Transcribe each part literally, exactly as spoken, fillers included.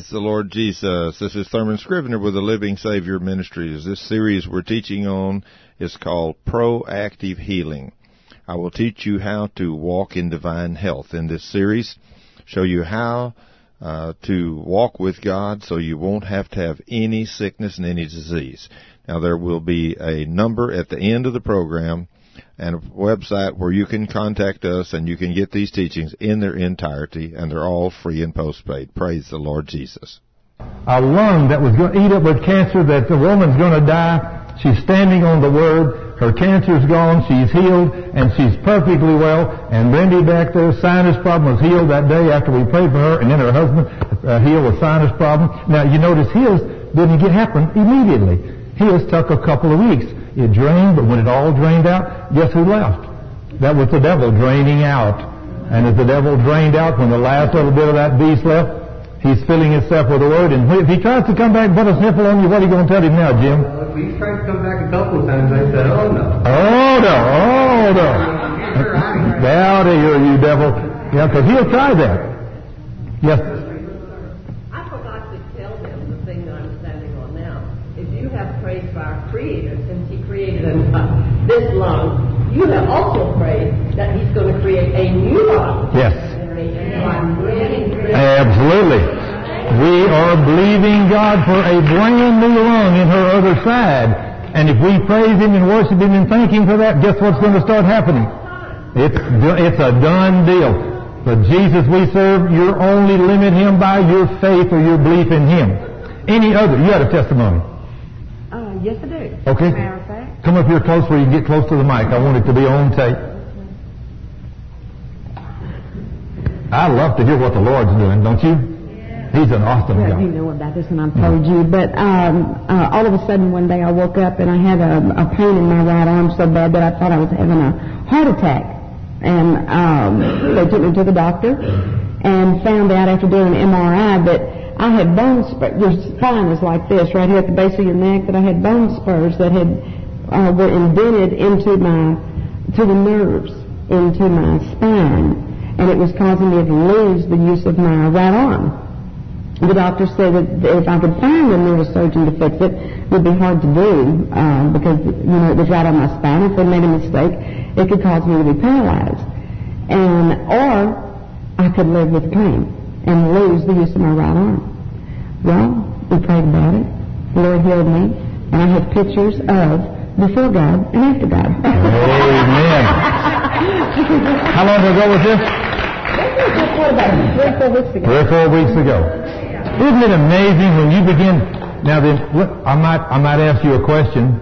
Praise the Lord Jesus. This is Thurman Scrivener with the Living Savior Ministries. This series we're teaching on is called Proactive Healing. I will teach you how to walk in divine health in this series, show you how uh, to walk with God so you won't have to have any sickness and any disease. Now, there will be a number at the end of the program and a website where you can contact us and you can get these teachings in their entirety, and they're all free and postpaid. Praise the Lord Jesus. A lung that was going to eat up with cancer, that the woman's going to die. She's standing on the Word. Her cancer's gone. She's healed, and she's perfectly well. And Brandy back there, sinus problem, was healed that day after we prayed for her, and then her husband uh, healed with sinus problem. Now, you notice his didn't get happen immediately. His took a couple of weeks. It drained, but when it all drained out, guess who left? That was the devil draining out. And as the devil drained out, when the last little bit of that beast left, he's filling himself with the Word. And if he tries to come back and put a sniffle on you, what are you going to tell him now, Jim? Well, he's tried to come back a couple of times. I said, oh, no. Oh, no. Oh, no. Get out of here, you devil. Yeah, because he'll try that. Yes. I forgot to tell them the thing that I'm standing on now. If you have prayed for our Creator, since He created uh, this lung, you have also prayed that He's going to create a new lung. Yes. So I'm really, really Absolutely. We are believing God for a brand new lung in her other side. And if we praise Him and worship Him and thank Him for that, guess what's going to start happening? It's, it's a done deal. The Jesus we serve, you only limit Him by your faith or your belief in Him. Any other? You had a testimony. Uh, yes, I do. Okay. Matter of fact. Come up here close where you can get close to the mic. I want it to be on tape. I love to hear what the Lord's doing, don't you? He's an awesome well, God. you know about this, and I've told you. But um, uh, all of a sudden, one day, I woke up and I had a, a pain in my right arm so bad that I thought I was having a heart attack. And um, they took me to the doctor and found out after doing an M R I that I had bone spurs. Your spine is like this, right here at the base of your neck. That I had bone spurs that had uh, were indented into my to the nerves into my spine, and it was causing me to lose the use of my right arm. The doctor said that if I could find a neurosurgeon to fix it, it would be hard to do uh, because, you know, it was right on my spine. If they made a mistake, it could cause me to be paralyzed. And, or I could live with pain and lose the use of my right arm. Well, we prayed about it. The Lord healed me. And I have pictures of before God and after God. Amen. How long ago was this? This was just, what, about three or four weeks ago. Three or four weeks ago. Isn't it amazing when you begin? Now then, I might I might ask you a question.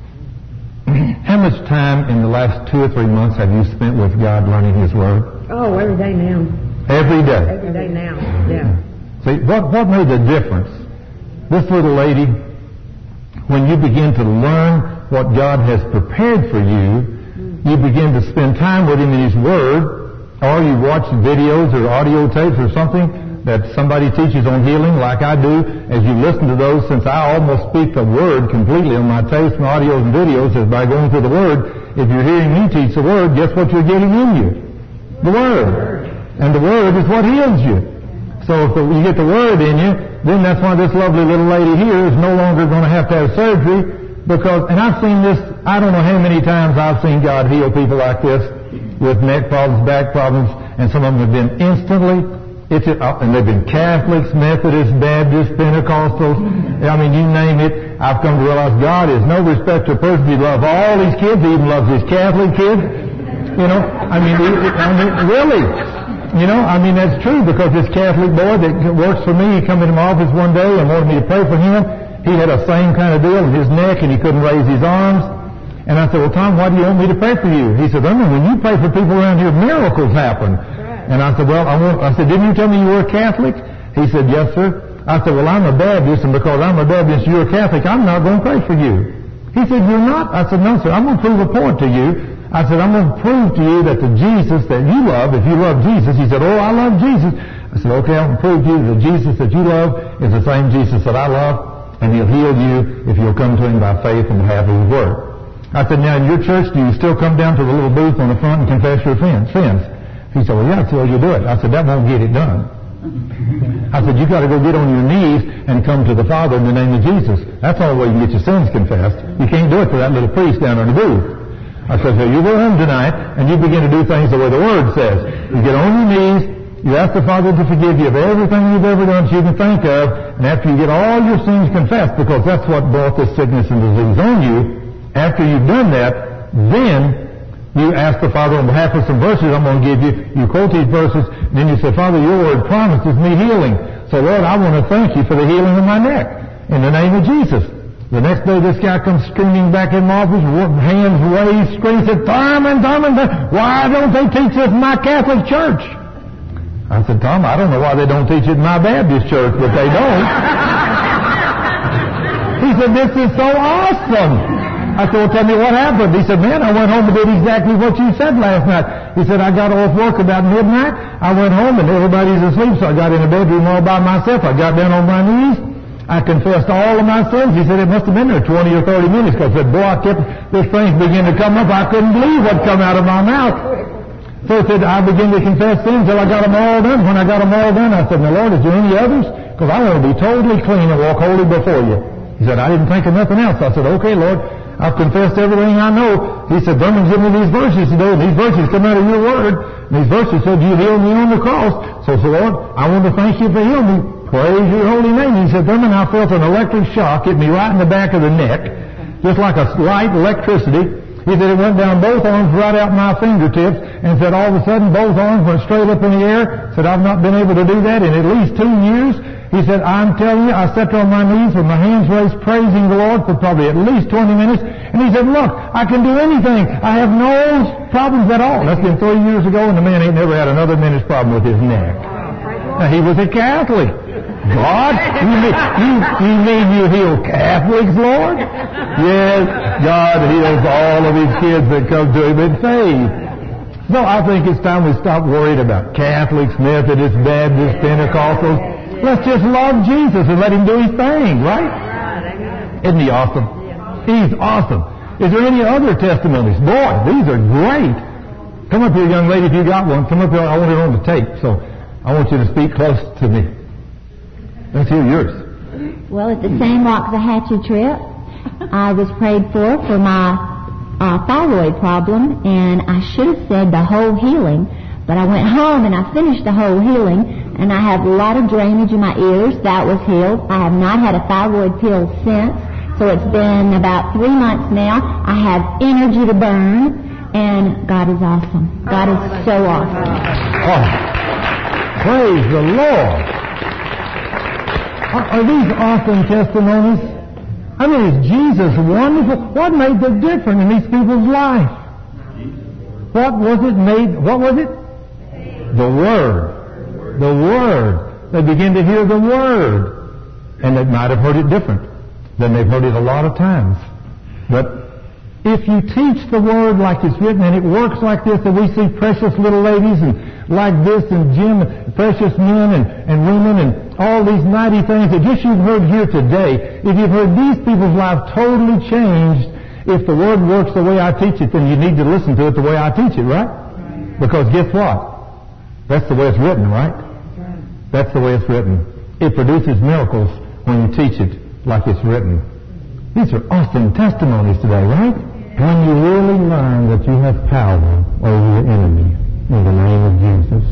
How much time in the last two or three months have you spent with God learning His Word? Oh, every day now. Every day. Every day now. Yeah. See, what what made the difference? This little lady, when you begin to learn what God has prepared for you, you begin to spend time with Him in His Word, or you watch videos or audio tapes or something that somebody teaches on healing like I do. As you listen to those, since I almost speak the Word completely on my tapes and audios and videos is by going through the Word, if you're hearing me teach the Word, guess what you're getting in you? The Word. And the Word is what heals you. So if the, you get the Word in you, then that's why this lovely little lady here is no longer going to have to have surgery, because, and I've seen this, I don't know how many times I've seen God heal people like this with neck problems, back problems, and some of them have been instantly. It's a, and they've been Catholics, Methodists, Baptists, Pentecostals. I mean, you name it. I've come to realize God is no respecter of person. He loves all His kids. He even loves His Catholic kids. You know, I mean, he, I mean, really. You know, I mean, that's true, because this Catholic boy that works for me, he come into my office one day and wanted me to pray for him. He had a same kind of deal in his neck, and he couldn't raise his arms. And I said, well, Tom, why do you want me to pray for you? He said, I mean, when you pray for people around here, miracles happen. And I said, well, I, want, I said, didn't you tell me you were a Catholic? He said, yes, sir. I said, well, I'm a Baptist, and because I'm a Baptist, you're a Catholic, I'm not going to pray for you. He said, you're not? I said, no, sir, I'm going to prove a point to you. I said, I'm going to prove to you that the Jesus that you love, if you love Jesus, he said, oh, I love Jesus. I said, okay, I'm going to prove to you that the Jesus that you love is the same Jesus that I love, and He'll heal you if you'll come to Him by faith and have His Word. I said, now in your church, do you still come down to the little booth on the front and confess your sins? He said, well, yeah, I said, well, you do it. I said, that won't get it done. I said, you got to go get on your knees and come to the Father in the name of Jesus. That's the only way you can get your sins confessed. You can't do it for that little priest down in the booth. I said, so you go home tonight and you begin to do things the way the Word says. You get on your knees, you ask the Father to forgive you of everything you've ever done that you can think of, and after you get all your sins confessed, because that's what brought this sickness and disease on you, after you've done that, then you ask the Father on behalf of some verses I'm going to give you. You quote these verses, and then you say, Father, your Word promises me healing. So, Lord, I want to thank you for the healing of my neck in the name of Jesus. The next day, this guy comes screaming back in my office, hands raised, screaming, said, Thurman, Thurman, why don't they teach this in my Catholic church? I said, Tom, I don't know why they don't teach it in my Baptist church, but they don't. He said, this is so awesome. I said, well, tell me what happened. He said, man, I went home and did exactly what you said last night. He said, I got off work about midnight. I went home and everybody's asleep, so I got in the bedroom all by myself. I got down on my knees. I confessed all of my sins. He said, it must have been there twenty or thirty minutes, because I said, boy, I kept, those things began to come up. I couldn't believe what come out of my mouth. So he said, I began to confess sins until I got them all done. When I got them all done, I said, now, Lord, is there any others? Because I want to be totally clean and walk holy before you. He said, I didn't think of nothing else. I said, okay, Lord. I've confessed everything I know. He said, Thurman, give me these verses today. And these verses come out of your Word. And these verses said, you healed me on the cross. So I said, Lord, I want to thank you for healing me. Praise your holy name. He said, Thurman, I felt an electric shock hit me right in the back of the neck, just like a light electricity. He said, it went down both arms right out my fingertips, and said all of a sudden both arms went straight up in the air. Said, I've not been able to do that in at least two years. He said, I'm telling you, I sat there on my knees with my hands raised, praising the Lord for probably at least twenty minutes. And he said, look, I can do anything. I have no problems at all. That's been three years ago, and the man ain't never had another minute's problem with his neck. Now, he was a Catholic. God, you mean you, you mean you heal Catholics, Lord? Yes, God heals all of these kids that come to Him in faith. So I think it's time we stop worried about Catholics, Methodists, Baptists, Pentecostals. Let's just love Jesus and let Him do His thing, right? Isn't He awesome? He's awesome. Is there any other testimonies? Boy, these are great. Come up here, young lady, if you got one. Come up here. I want it on the tape, so I want you to speak close to me. Let's hear yours. Well, at the San Waxahachie trip, I was prayed for for my uh, thyroid problem, and I should have said the whole healing, but I went home and I finished the whole healing, and I have a lot of drainage in my ears. That was healed. I have not had a thyroid pill since, so it's been about three months now. I have energy to burn, and God is awesome. God is so awesome. Oh, praise the Lord. Are, are these awesome testimonies? I mean, is Jesus wonderful? What made the difference in these people's life? What was it made? What was it? The Word. The Word. They begin to hear the Word. And they might have heard it different than they've heard it a lot of times. But if you teach the Word like it's written, and it works like this, and we see precious little ladies and like this, and Jim, and precious men and, and women, and all these mighty things that just you've heard here today, if you've heard these people's lives totally changed, if the Word works the way I teach it, then you need to listen to it the way I teach it, right? Because guess what? That's the way it's written, right? That's the way it's written. It produces miracles when you teach it like it's written. These are awesome testimonies today, right? When you really learn that you have power over your enemy in the name of Jesus,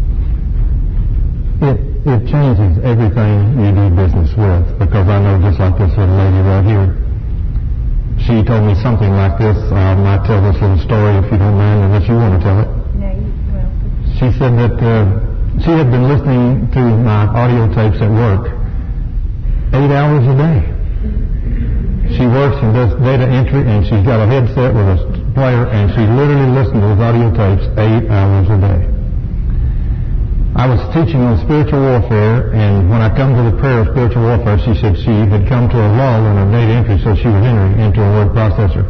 it it changes everything you do business with. Because I know, just like this little lady right here, she told me something like this. I might tell this little story if you don't mind, unless you want to tell it. No, you will. She said that uh, she had been listening to my audio tapes at work eight hours a day. She works and does data entry, and she's got a headset with a player, and she literally listens to those audio tapes eight hours a day. I was teaching on spiritual warfare, and when I come to the prayer of spiritual warfare, she said she had come to a lull in her data entry, so she was entering into a word processor.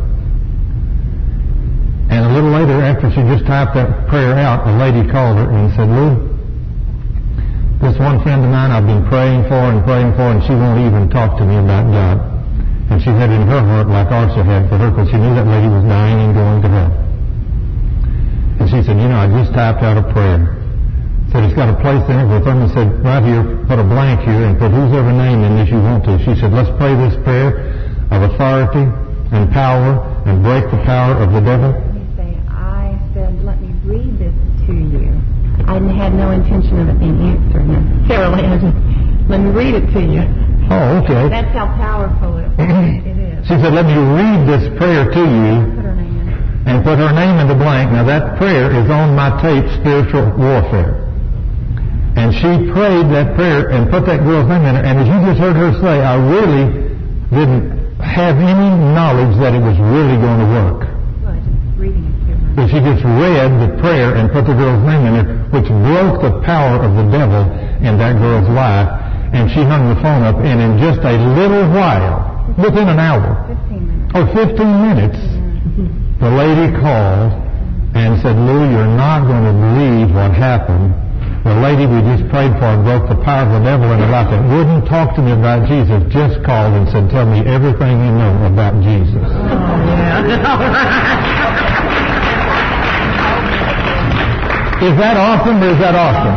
And a little later, after she just typed that prayer out, a lady called her and said, Lou, this one friend of mine I've been praying for and praying for, and she won't even talk to me about God. And she had in her heart like Arsa had for her, because she knew that lady was dying and going to hell. And she said, you know, I just typed out a prayer said it's got a place in it. Well, Thurman said, right here, put a blank here and put whosever name in this you want to. She said, let's pray this prayer of authority and power and break the power of the devil. You say, I said, let me read this to you. I had no intention of it being answered necessarily. Let me read it to you. Oh, okay. That's how powerful it, it is. She said, let me read this prayer to you. Put her name in. And put her name in the blank. Now that prayer is on my tape, Spiritual Warfare. And she prayed that prayer and put that girl's name in it. And as you just heard her say, I really didn't have any knowledge that it was really going to work. Well, just reading it to her. But she just read the prayer and put the girl's name in it, which broke the power of the devil in that girl's life. And she hung the phone up, and in just a little while, within an hour, fifteen minutes. or fifteen minutes, the lady called and said, Lou, you're not going to believe what happened. The lady we just prayed for broke the power of the devil in her life that wouldn't talk to me about Jesus, just called and said, tell me everything you know about Jesus. Oh, yeah. Is that awesome or is that awesome?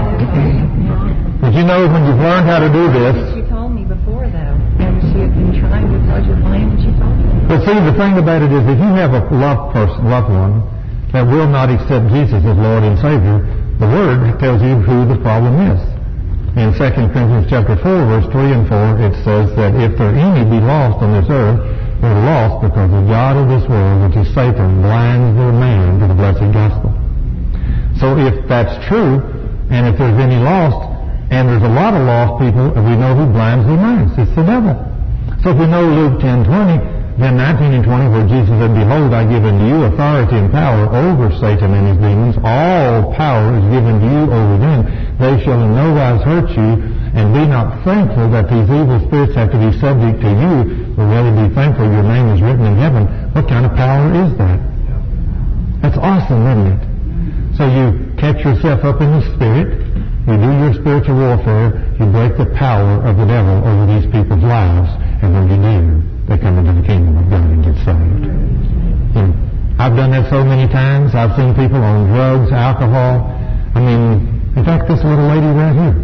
But you know when you've learned how to do this. She told me before, though, and she had been trying to touch her flame, and she told me. But see, the thing about it is if you have a loved person, loved one that will not accept Jesus as Lord and Savior, the Word tells you who the problem is. In Second Corinthians chapter four, verse three and four, it says that if there any be lost on this earth, they're lost because the God of this world, which is Satan, blinds their man to the blessed gospel. So if that's true, and if there's any lost, and there's a lot of lost people, we know who blinds their minds. It's the devil. So if we know Luke ten twenty, then nineteen and twenty, where Jesus said, behold, I give unto you authority and power over Satan and his demons. All power is given to you over them. They shall in no wise hurt you. And be not thankful that these evil spirits have to be subject to you, but rather be thankful your name is written in heaven. What kind of power is that? That's awesome, isn't it? So you catch yourself up in the Spirit. You do your spiritual warfare. You break the power of the devil over these people's lives. And when you do, they come into the kingdom of God and get saved. And I've done that so many times. I've seen people on drugs, alcohol. I mean, in fact, this little lady right here.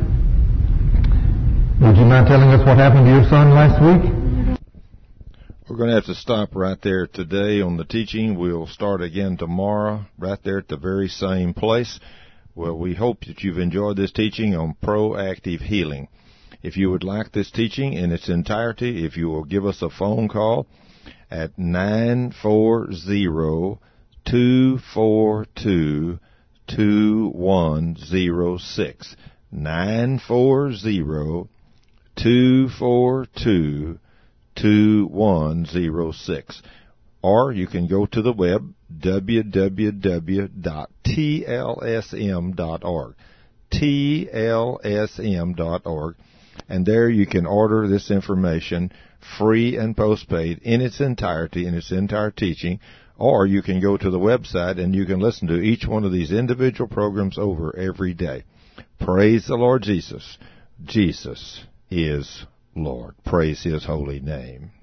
Would you mind telling us what happened to your son last week? We're going to have to stop right there today on the teaching. We'll start again tomorrow, right there at the very same place. Well, we hope that you've enjoyed this teaching on proactive healing. If you would like this teaching in its entirety, if you will give us a phone call at nine four zero, two four two, two one zero six. nine four zero, two four two, two one zero six. Or you can go to the web, w w w dot t l s m dot org. T L S M dot org. And there you can order this information free and postpaid in its entirety, in its entire teaching. Or you can go to the website and you can listen to each one of these individual programs over every day. Praise the Lord Jesus. Jesus is Lord. Praise His holy name.